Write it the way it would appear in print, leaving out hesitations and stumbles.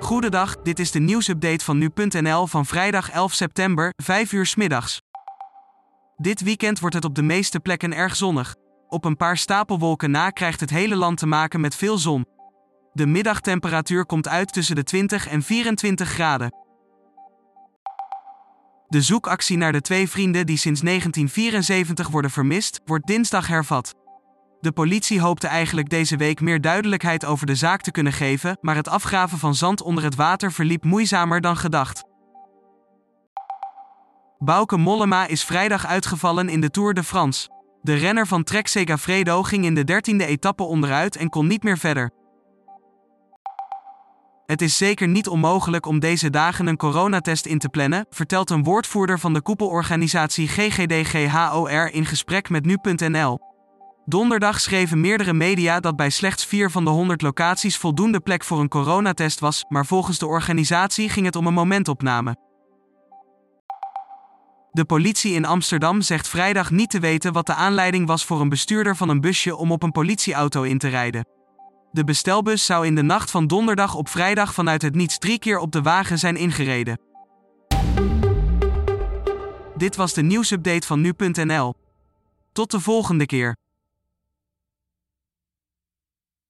Goedendag, dit is de nieuwsupdate van nu.nl van vrijdag 11 september, 5 uur 's middags. Dit weekend wordt het op de meeste plekken erg zonnig. Op een paar stapelwolken na krijgt het hele land te maken met veel zon. De middagtemperatuur komt uit tussen de 20 en 24 graden. De zoekactie naar de twee vrienden die sinds 1974 worden vermist, wordt dinsdag hervat. De politie hoopte eigenlijk deze week meer duidelijkheid over de zaak te kunnen geven, maar het afgraven van zand onder het water verliep moeizamer dan gedacht. Bauke Mollema is vrijdag uitgevallen in de Tour de France. De renner van Trek Segafredo ging in de 13e etappe onderuit en kon niet meer verder. Het is zeker niet onmogelijk om deze dagen een coronatest in te plannen, vertelt een woordvoerder van de koepelorganisatie GGD-GHOR in gesprek met nu.nl. Donderdag schreven meerdere media dat bij slechts 4 van de 100 locaties voldoende plek voor een coronatest was, maar volgens de organisatie ging het om een momentopname. De politie in Amsterdam zegt vrijdag niet te weten wat de aanleiding was voor een bestuurder van een busje om op een politieauto in te rijden. De bestelbus zou in de nacht van donderdag op vrijdag vanuit het niets 3 keer op de wagen zijn ingereden. Dit was de nieuwsupdate van nu.nl. Tot de volgende keer.